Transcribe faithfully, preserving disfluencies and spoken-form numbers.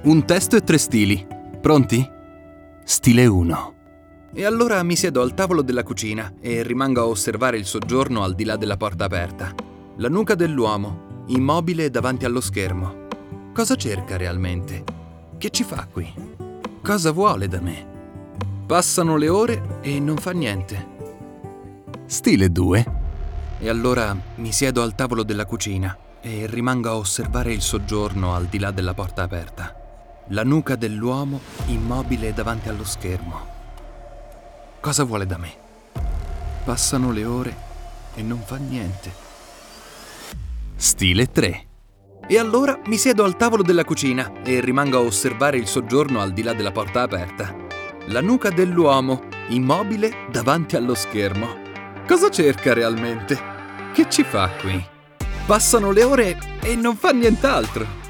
Un testo e tre stili. Pronti? Stile uno. E allora mi siedo al tavolo della cucina e rimango a osservare il soggiorno al di là della porta aperta. La nuca dell'uomo, immobile davanti allo schermo. Cosa cerca realmente? Che ci fa qui? Cosa vuole da me? Passano le ore e non fa niente. Stile due. E allora mi siedo al tavolo della cucina e rimango a osservare il soggiorno al di là della porta aperta. La nuca dell'uomo immobile davanti allo schermo. Cosa vuole da me? Passano le ore e non fa niente. Stile tre. E allora mi siedo al tavolo della cucina e rimango a osservare il soggiorno al di là della porta aperta. La nuca dell'uomo immobile davanti allo schermo. Cosa cerca realmente? Che ci fa qui? Passano le ore e non fa nient'altro.